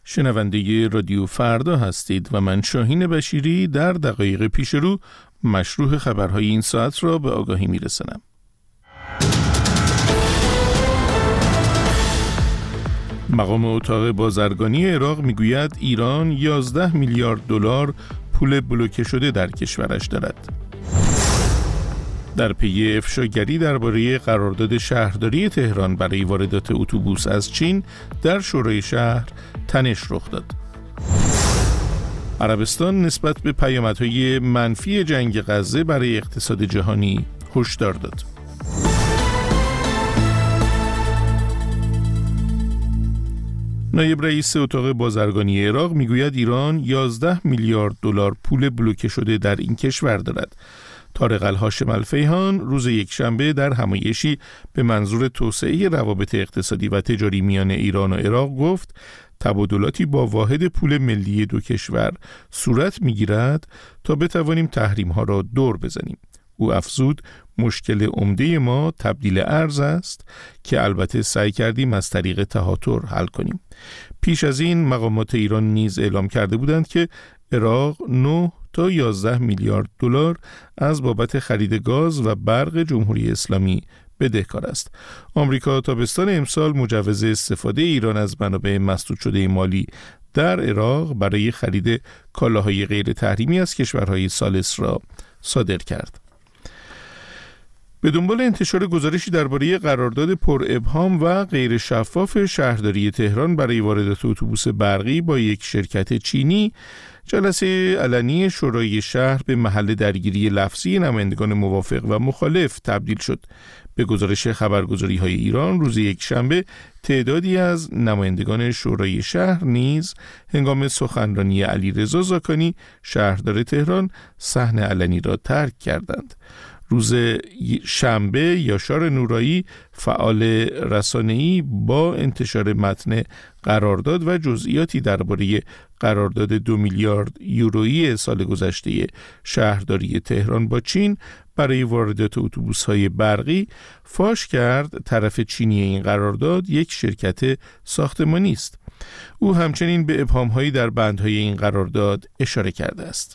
شنونده رادیو فردا هستید و من شاهین بشیری در دقایق پیش رو مشروح خبرهای این ساعت را به آگاهی میرسانم. مقام اتاق بازرگانی عراق میگوید ایران 11 میلیارد دلار پول بلوکه شده در کشورش دارد. در پی افشاگری درباره قرارداد شهرداری تهران برای واردات اتوبوس از چین در شورای شهر تنش رخ داد. عربستان نسبت به پیامدهای منفی جنگ غزه برای اقتصاد جهانی هشدار داد. نایب رئیس اتاق بازرگانی عراق میگوید ایران 11 میلیارد دلار پول بلوکه شده در این کشور دارد. طارق الهاشم الفیهان روز یکشنبه در همایشی به منظور توسعه روابط اقتصادی و تجاری میان ایران و عراق گفت تبادلاتی با واحد پول ملی دو کشور صورت میگیرد تا بتوانیم تحریم‌ها را دور بزنیم. او افزود مشکل عمده ما تبدیل ارز است که البته سعی کردیم از طریق تهاتر حل کنیم. پیش از این مقامات ایران نیز اعلام کرده بودند که عراق 9 تا 11 میلیارد دلار از بابت خرید گاز و برق جمهوری اسلامی بدهکار است. آمریکا تابستان امسال مجوز استفاده ایران از منابع مسدود شده مالی در عراق برای خرید کالاهای غیر تحریمی از کشورهای ثالث را صادر کرد. به دنبال انتشار گزارشی درباره قرارداد پر ابهام و غیر شفاف شهرداری تهران برای واردات اتوبوس برقی با یک شرکت چینی، جلسه علنی شورای شهر به محل درگیری لفظی نمایندگان موافق و مخالف تبدیل شد. به گزارش خبرگزاری‌های ایران روز یکشنبه تعدادی از نمایندگان شورای شهر نیز هنگام سخنرانی علیرضا زاکانی شهردار تهران صحنه علنی را ترک کردند. روز شنبه یاشار نورایی فعال رسانه‌ای با انتشار متن قرارداد و جزئیاتی درباره قرارداد 2 میلیارد یورویی سال گذشته شهرداری تهران با چین برای واردات اتوبوس‌های برقی فاش کرد طرف چینی این قرارداد یک شرکت ساختمانی است. او همچنین به ابهام‌هایی در بندهای این قرارداد اشاره کرده است.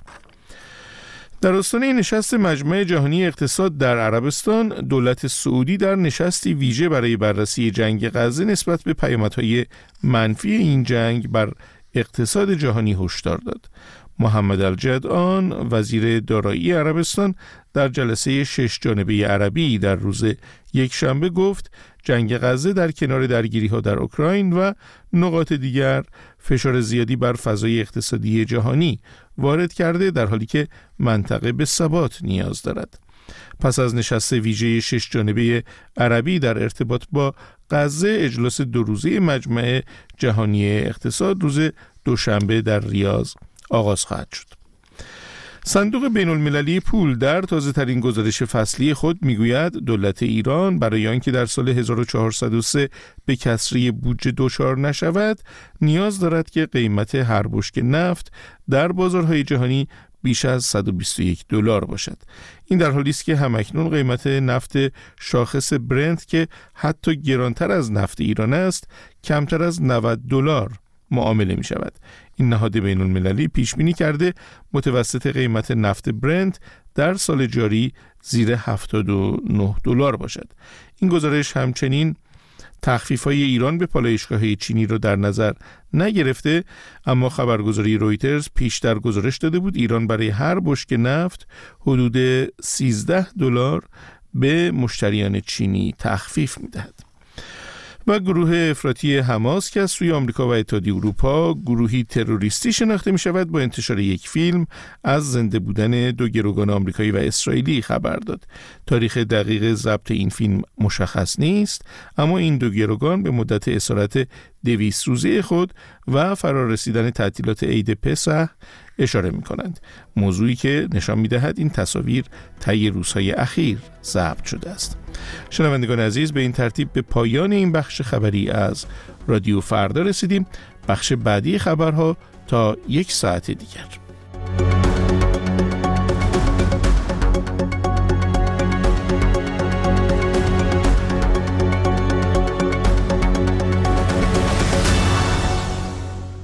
در آستانه نشست مجمع جهانی اقتصاد در عربستان، دولت سعودی در نشستی ویژه برای بررسی جنگ غزه نسبت به پیامدهای منفی این جنگ بر اقتصاد جهانی هشدار داد. محمد الجدعان وزیر دارایی عربستان در جلسه 6 جانبه عربی در روز یکشنبه گفت جنگ غزه در کنار درگیری‌ها در اوکراین و نقاط دیگر فشار زیادی بر فضای اقتصادی جهانی وارد کرده، در حالی که منطقه به ثبات نیاز دارد. پس از نشست ویژه 6 جانبه عربی در ارتباط با غزه، اجلاس 2 روزه مجمع جهانی اقتصاد روز دوشنبه در ریاض آغاز خواهد شد. صندوق بین المللی پول در تازه ترین گزارش فصلی خود میگوید دولت ایران برای آنکه در سال 1403 به کسری بودجه دچار نشود نیاز دارد که قیمت هر بشکه نفت در بازارهای جهانی بیش از 121 دلار باشد. این در حالی است که همکنون قیمت نفت شاخص برنت که حتی گرانتر از نفت ایران است کمتر از 90 دلار معامله می شود. این نهاد بین المللی پیش بینی کرده متوسط قیمت نفت برنت در سال جاری زیر 79 دلار باشد. این گزارش همچنین تخفیف‌های ایران به پالایشگاه‌های چینی را در نظر نگرفته، اما خبرگزاری رویترز پیشتر گزارش داده بود ایران برای هر بشکه نفت حدود 13 دلار به مشتریان چینی تخفیف می‌دهد. و گروه افراطی حماس که از سوی آمریکا و اتحادیه اروپا گروهی تروریستی شناخته می شود با انتشار یک فیلم از زنده بودن 2 گروگان آمریکایی و اسرائیلی خبر داد. تاریخ دقیق ضبط این فیلم مشخص نیست، اما این 2 گروگان به مدت اسارت 200 روزه خود و فرارسیدن تعطیلات عید پسح اشاره می کنند. موضوعی که نشان می دهد این تصاویر طی روزهای اخیر ضبط شده است. شنوندگان عزیز، به این ترتیب به پایان این بخش خبری از رادیو فردا رسیدیم. بخش بعدی خبرها تا 1 ساعت دیگر.